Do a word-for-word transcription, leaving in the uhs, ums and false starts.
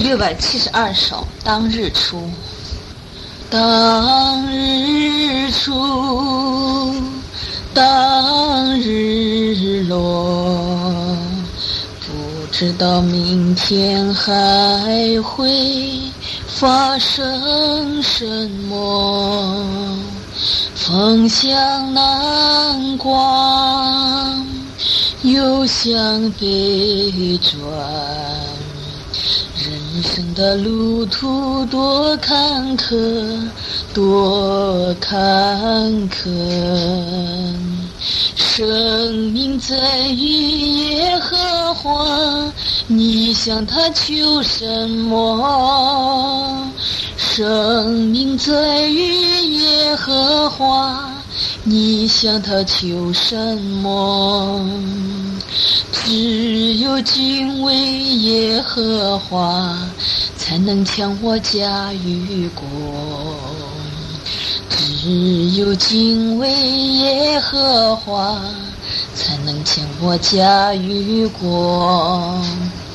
六百七十二首，当日出。当日出，当日落，不知道明天还会发生什么。风向南刮，又向北转，人生的路途多坎坷，多坎坷。生命在于耶和华，你向他求什么？生命在于耶和华，你向他求什么？只有敬畏耶和华，才能将我驾驭过。只有敬畏耶和华，才能将我驾驭过。